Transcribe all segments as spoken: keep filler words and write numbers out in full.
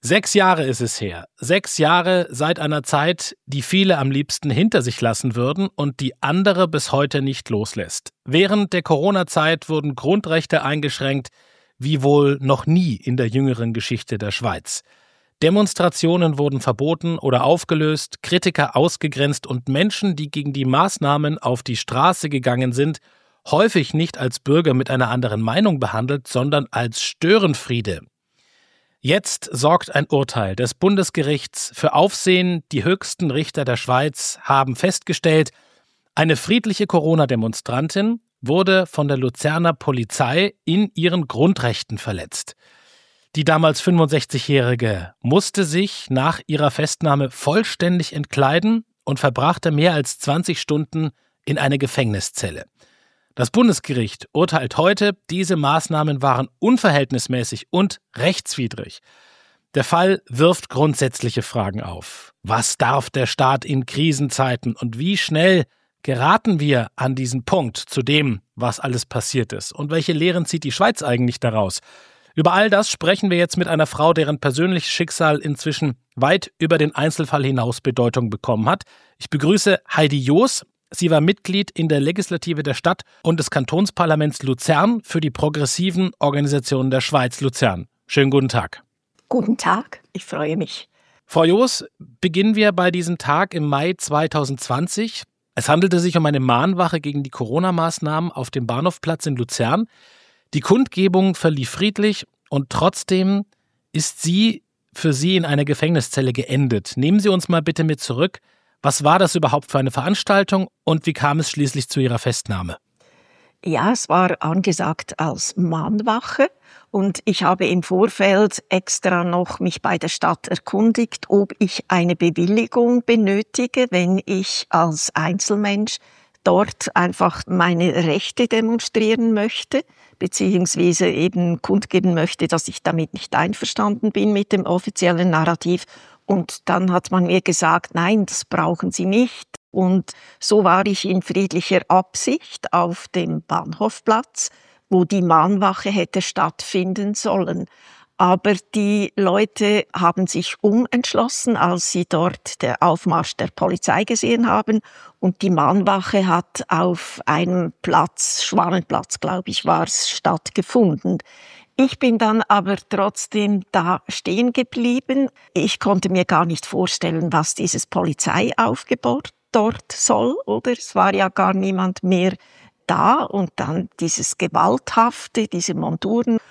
Sechs Jahre ist es her. Sechs Jahre seit einer Zeit, die viele am liebsten hinter sich lassen würden und die andere bis heute nicht loslässt. Während der Corona-Zeit wurden Grundrechte eingeschränkt, wie wohl noch nie in der jüngeren Geschichte der Schweiz. Demonstrationen wurden verboten oder aufgelöst, Kritiker ausgegrenzt und Menschen, die gegen die Maßnahmen auf die Straße gegangen sind, häufig nicht als Bürger mit einer anderen Meinung behandelt, sondern als Störenfriede. Jetzt sorgt ein Urteil des Bundesgerichts für Aufsehen. Die höchsten Richter der Schweiz haben festgestellt, eine friedliche Corona-Demonstrantin wurde von der Luzerner Polizei in ihren Grundrechten verletzt. Die damals fünfundsechzigjährige musste sich nach ihrer Festnahme vollständig entkleiden und verbrachte mehr als zwanzig Stunden in einer Gefängniszelle. Das Bundesgericht urteilt heute, diese Maßnahmen waren unverhältnismäßig und rechtswidrig. Der Fall wirft grundsätzliche Fragen auf. Was darf der Staat in Krisenzeiten und wie schnell geraten wir an diesen Punkt zu dem, was alles passiert ist? Und welche Lehren zieht die Schweiz eigentlich daraus? Über all das sprechen wir jetzt mit einer Frau, deren persönliches Schicksal inzwischen weit über den Einzelfall hinaus Bedeutung bekommen hat. Ich begrüße Heidi Joos. Sie war Mitglied in der Legislative der Stadt und des Kantonsparlaments Luzern für die progressiven Organisationen der Schweiz Luzern. Schönen guten Tag. Guten Tag, ich freue mich. Frau Joos, beginnen wir bei diesem Tag im Mai zweitausendzwanzig. Es handelte sich um eine Mahnwache gegen die Corona-Maßnahmen auf dem Bahnhofplatz in Luzern. Die Kundgebung verlief friedlich und trotzdem ist sie für Sie in einer Gefängniszelle geendet. Nehmen Sie uns mal bitte mit zurück. Was war das überhaupt für eine Veranstaltung und wie kam es schließlich zu Ihrer Festnahme? Ja, es war angesagt als Mahnwache und ich habe im Vorfeld extra noch mich bei der Stadt erkundigt, ob ich eine Bewilligung benötige, wenn ich als Einzelmensch dort einfach meine Rechte demonstrieren möchte, beziehungsweise eben kundgeben möchte, dass ich damit nicht einverstanden bin mit dem offiziellen Narrativ. Und dann hat man mir gesagt, nein, das brauchen Sie nicht. Und so war ich in friedlicher Absicht auf dem Bahnhofplatz, wo die Mahnwache hätte stattfinden sollen. Aber die Leute haben sich umentschlossen, als sie dort den Aufmarsch der Polizei gesehen haben. Und die Mahnwache hat auf einem Platz, Schwanenplatz, glaube ich, war es, stattgefunden. Ich bin dann aber trotzdem da stehen geblieben. Ich konnte mir gar nicht vorstellen, was dieses Polizeiaufgebot dort soll, oder? Es war ja gar niemand mehr da und dann dieses Gewalthafte, diese Monturen.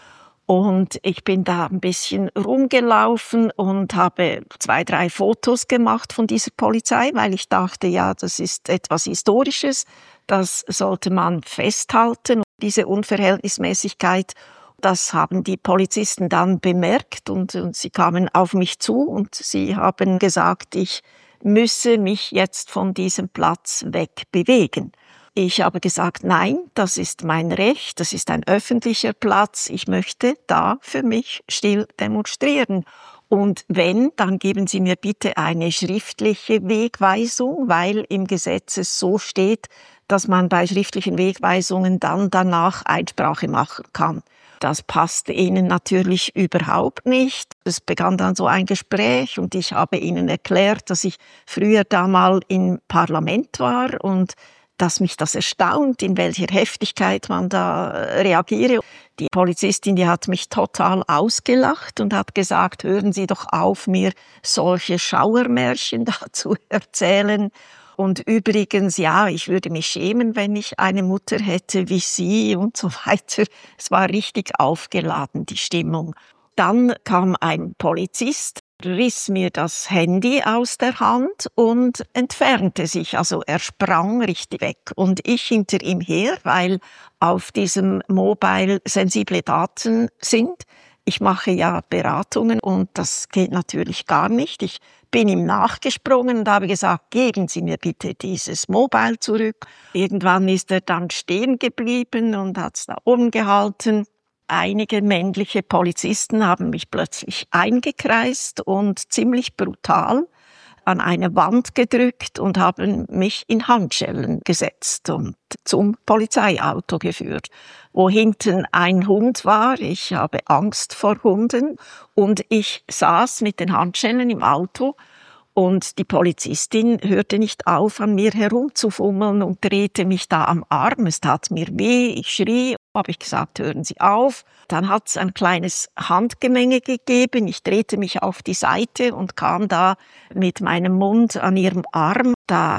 Und ich bin da ein bisschen rumgelaufen und habe zwei, drei Fotos gemacht von dieser Polizei, weil ich dachte, ja, das ist etwas Historisches, das sollte man festhalten, diese Unverhältnismäßigkeit. Das haben die Polizisten dann bemerkt und, und sie kamen auf mich zu und sie haben gesagt, ich müsse mich jetzt von diesem Platz wegbewegen. Ich habe gesagt, nein, das ist mein Recht, das ist ein öffentlicher Platz, ich möchte da für mich still demonstrieren. Und wenn, dann geben Sie mir bitte eine schriftliche Wegweisung, weil im Gesetz es so steht, dass man bei schriftlichen Wegweisungen dann danach Einsprache machen kann. Das passte ihnen natürlich überhaupt nicht. Es begann dann so ein Gespräch und ich habe ihnen erklärt, dass ich früher da mal im Parlament war und dass mich das erstaunt, in welcher Heftigkeit man da reagiere. Die Polizistin, die hat mich total ausgelacht und hat gesagt, hören Sie doch auf, mir solche Schauermärchen da zu erzählen. Und übrigens, ja, ich würde mich schämen, wenn ich eine Mutter hätte wie Sie und so weiter. Es war richtig aufgeladen, die Stimmung. Dann kam ein Polizist, riss mir das Handy aus der Hand und entfernte sich. Also er sprang richtig weg. Und ich hinter ihm her, weil auf diesem Mobile sensible Daten sind. Ich mache ja Beratungen und das geht natürlich gar nicht. Ich bin ihm nachgesprungen und habe gesagt, geben Sie mir bitte dieses Mobile zurück. Irgendwann ist er dann stehen geblieben und hat es da oben gehalten. Einige männliche Polizisten haben mich plötzlich eingekreist und ziemlich brutal an eine Wand gedrückt und haben mich in Handschellen gesetzt und zum Polizeiauto geführt. wo hinten ein Hund war. Ich habe Angst vor Hunden und ich saß mit den Handschellen im Auto und die Polizistin hörte nicht auf, an mir herumzufummeln und drehte mich da am Arm. Es tat mir weh, ich schrie, habe ich gesagt, hören Sie auf. Dann hat es ein kleines Handgemenge gegeben. Ich drehte mich auf die Seite und kam da mit meinem Mund an ihrem Arm.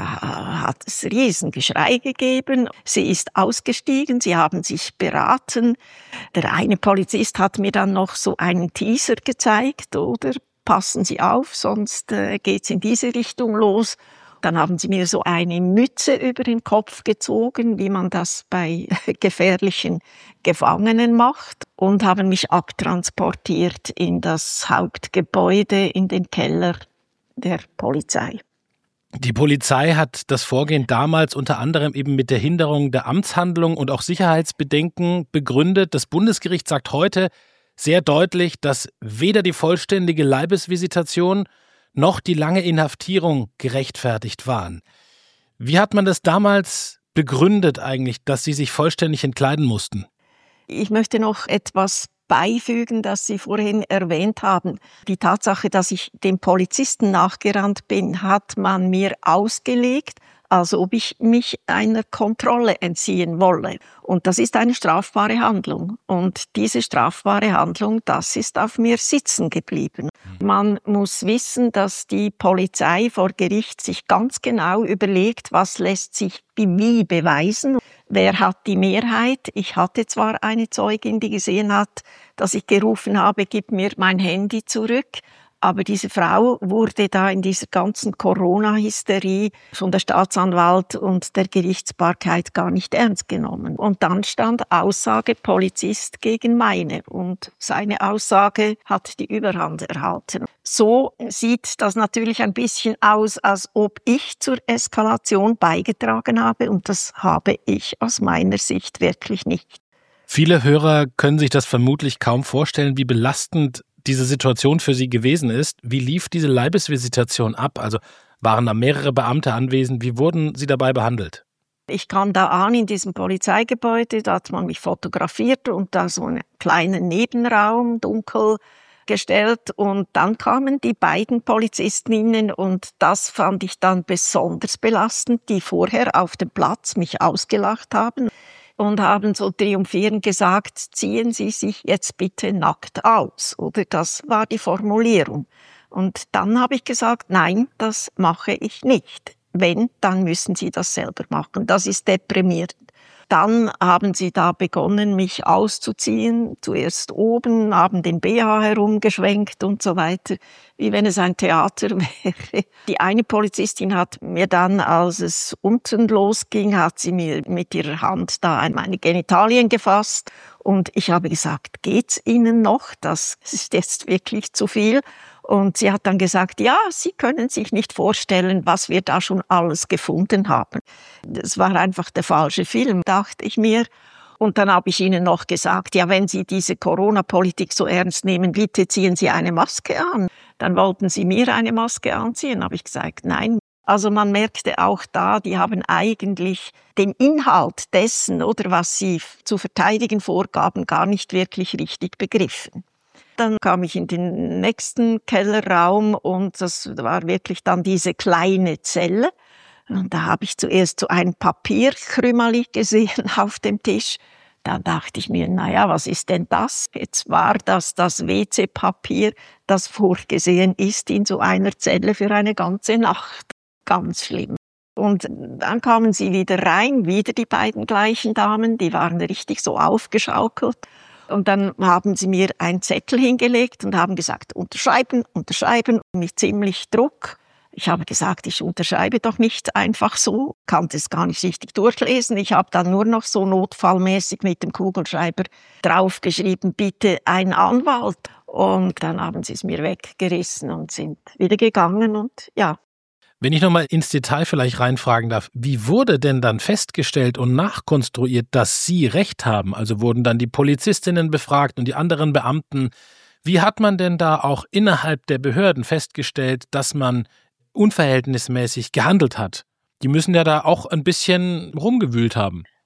Da hat es Riesengeschrei gegeben. Sie ist ausgestiegen, sie haben sich beraten. Der eine Polizist hat mir dann noch so einen Teaser gezeigt, oder? Passen Sie auf, sonst äh, geht's in diese Richtung los. Dann haben sie mir so eine Mütze über den Kopf gezogen, wie man das bei gefährlichen Gefangenen macht, und haben mich abtransportiert in das Hauptgebäude, in den Keller der Polizei. Die Polizei hat das Vorgehen damals unter anderem eben mit der Hinderung der Amtshandlung und auch Sicherheitsbedenken begründet. Das Bundesgericht sagt heute sehr deutlich, dass weder die vollständige Leibesvisitation noch die lange Inhaftierung gerechtfertigt waren. Wie hat man das damals begründet eigentlich, dass Sie sich vollständig entkleiden mussten? Ich möchte noch etwas beifügen, das Sie vorhin erwähnt haben. Die Tatsache, dass ich dem Polizisten nachgerannt bin, hat man mir ausgelegt, als ob ich mich einer Kontrolle entziehen wolle. Und das ist eine strafbare Handlung. Und diese strafbare Handlung, das ist auf mir sitzen geblieben. Man muss wissen, dass die Polizei vor Gericht sich ganz genau überlegt, was lässt sich wie beweisen. Wer hat die Mehrheit? Ich hatte zwar eine Zeugin, die gesehen hat, dass ich gerufen habe, gib mir mein Handy zurück. Aber diese Frau wurde da in dieser ganzen Corona-Hysterie von der Staatsanwalt und der Gerichtsbarkeit gar nicht ernst genommen. Und dann stand Aussage Polizist gegen meine. Und seine Aussage hat die Überhand erhalten. So sieht das natürlich ein bisschen aus, als ob ich zur Eskalation beigetragen habe. Und das habe ich aus meiner Sicht wirklich nicht. Viele Hörer können sich das vermutlich kaum vorstellen, wie belastend diese Situation für Sie gewesen ist. Wie lief diese Leibesvisitation ab? Also waren da mehrere Beamte anwesend? Wie wurden Sie dabei behandelt? Ich kam da an in diesem Polizeigebäude, da hat man mich fotografiert und da so einen kleinen Nebenraum, dunkel gestellt, und dann kamen die beiden Polizistinnen und das fand ich dann besonders belastend, die vorher auf dem Platz mich ausgelacht haben und haben so triumphierend gesagt, ziehen Sie sich jetzt bitte nackt aus. Oder das war die Formulierung. Und dann habe ich gesagt, nein, das mache ich nicht. Wenn, dann müssen Sie das selber machen. Das ist deprimierend. Dann haben sie da begonnen, mich auszuziehen. Zuerst oben, haben den B H herumgeschwenkt und so weiter, wie wenn es ein Theater wäre. Die eine Polizistin hat mir dann, als es unten losging, hat sie mir mit ihrer Hand da an meine Genitalien gefasst. Und ich habe gesagt, geht's Ihnen noch? Das ist jetzt wirklich zu viel. Und sie hat dann gesagt, ja, Sie können sich nicht vorstellen, was wir da schon alles gefunden haben. Das war einfach der falsche Film, dachte ich mir. Und dann habe ich ihnen noch gesagt, ja, wenn Sie diese Corona-Politik so ernst nehmen, bitte ziehen Sie eine Maske an. Dann wollten sie mir eine Maske anziehen, habe ich gesagt, nein. Also man merkte auch da, die haben eigentlich den Inhalt dessen, oder was sie zu verteidigen vorgaben, gar nicht wirklich richtig begriffen. Dann kam ich in den nächsten Kellerraum und das war wirklich dann diese kleine Zelle. Und da habe ich zuerst so ein Papierkrümeli gesehen auf dem Tisch. Dann dachte ich mir, naja, was ist denn das? Jetzt war das das W C-Papier, das vorgesehen ist in so einer Zelle für eine ganze Nacht. Ganz schlimm. Und dann kamen sie wieder rein, wieder die beiden gleichen Damen, die waren richtig so aufgeschaukelt. Und dann haben sie mir einen Zettel hingelegt und haben gesagt, unterschreiben, unterschreiben, mit ziemlich Druck. Ich habe gesagt, ich unterschreibe doch nicht einfach so, konnte es gar nicht richtig durchlesen. Ich habe dann nur noch so notfallmäßig mit dem Kugelschreiber draufgeschrieben, bitte ein Anwalt. Und dann haben sie es mir weggerissen und sind wieder gegangen und ja. Wenn ich nochmal ins Detail vielleicht reinfragen darf, wie wurde denn dann festgestellt und nachkonstruiert, dass Sie Recht haben? Also wurden dann die Polizistinnen befragt und die anderen Beamten. Wie hat man denn da auch innerhalb der Behörden festgestellt, dass man unverhältnismäßig gehandelt hat? Die müssen ja da auch ein bisschen rumgewühlt haben.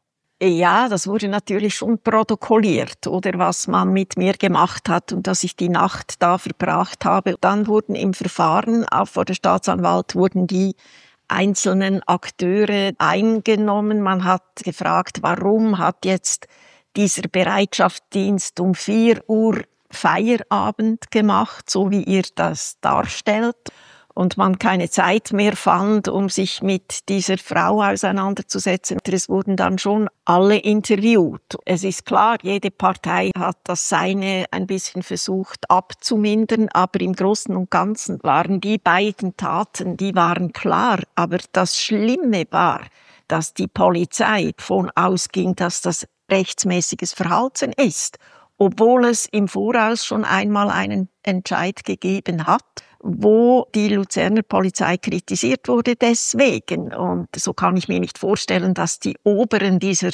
Ja, das wurde natürlich schon protokolliert, oder was man mit mir gemacht hat und dass ich die Nacht da verbracht habe. Dann wurden im Verfahren, auch vor der Staatsanwalt, wurden die einzelnen Akteure eingenommen. Man hat gefragt, warum hat jetzt dieser Bereitschaftsdienst um vier Uhr Feierabend gemacht, so wie ihr das darstellt, und man keine Zeit mehr fand, um sich mit dieser Frau auseinanderzusetzen. Es wurden dann schon alle interviewt. Es ist klar, jede Partei hat das Seine ein bisschen versucht abzumindern, aber im Großen und Ganzen waren die beiden Taten, die waren klar. Aber das Schlimme war, dass die Polizei davon ausging, dass das rechtsmäßiges Verhalten ist, obwohl es im Voraus schon einmal einen Entscheid gegeben hat, wo die Luzerner Polizei kritisiert wurde deswegen. Und so kann ich mir nicht vorstellen, dass die Oberen dieser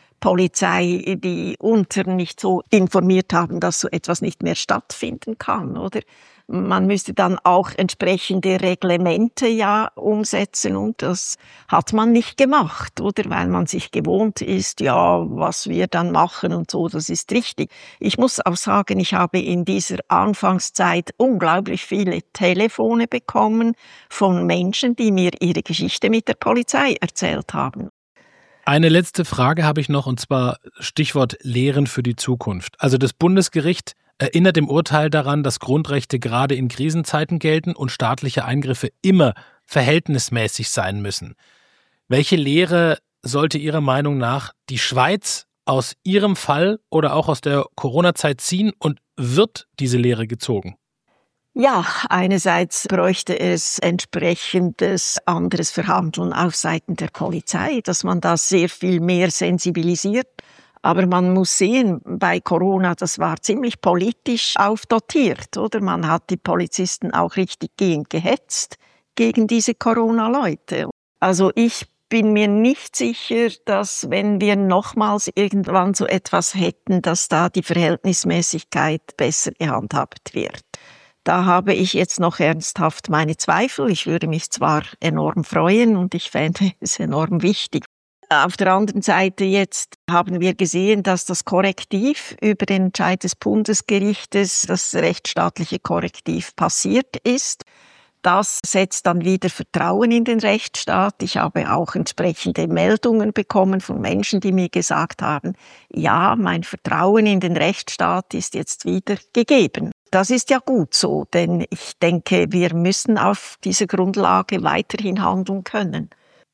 Polizei die Unteren nicht so informiert haben, dass so etwas nicht mehr stattfinden kann, oder? Man müsste dann auch entsprechende Reglemente ja umsetzen und das hat man nicht gemacht, oder? Weil man sich gewohnt ist, ja, was wir dann machen und so, das ist richtig. Ich muss auch sagen, ich habe in dieser Anfangszeit unglaublich viele Telefone bekommen von Menschen, die mir ihre Geschichte mit der Polizei erzählt haben. Eine letzte Frage habe ich noch, und zwar Stichwort Lehren für die Zukunft. Also das Bundesgericht erinnert im Urteil daran, dass Grundrechte gerade in Krisenzeiten gelten und staatliche Eingriffe immer verhältnismäßig sein müssen. Welche Lehre sollte Ihrer Meinung nach die Schweiz aus Ihrem Fall oder auch aus der Corona-Zeit ziehen und wird diese Lehre gezogen? Ja, einerseits bräuchte es entsprechendes anderes Verhandeln auf Seiten der Polizei, dass man da sehr viel mehr sensibilisiert. Aber man muss sehen, bei Corona, das war ziemlich politisch aufdotiert, oder? Man hat die Polizisten auch richtig gehend gehetzt gegen diese Corona-Leute. Also ich bin mir nicht sicher, dass wenn wir nochmals irgendwann so etwas hätten, dass da die Verhältnismäßigkeit besser gehandhabt wird. Da habe ich jetzt noch ernsthaft meine Zweifel. Ich würde mich zwar enorm freuen und ich fände es enorm wichtig. Auf der anderen Seite jetzt haben wir gesehen, dass das Korrektiv über den Entscheid des Bundesgerichtes, das rechtsstaatliche Korrektiv passiert ist. Das setzt dann wieder Vertrauen in den Rechtsstaat. Ich habe auch entsprechende Meldungen bekommen von Menschen, die mir gesagt haben, ja, mein Vertrauen in den Rechtsstaat ist jetzt wieder gegeben. Das ist ja gut so, denn ich denke, wir müssen auf dieser Grundlage weiterhin handeln können.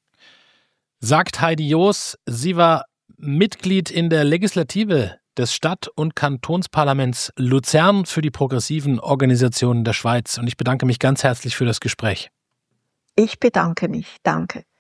Sagt Heidi Joos, sie war Mitglied in der Legislative des Stadt- und Kantonsparlaments Luzern für die progressiven Organisationen der Schweiz. Und ich bedanke mich ganz herzlich für das Gespräch. Ich bedanke mich. Danke.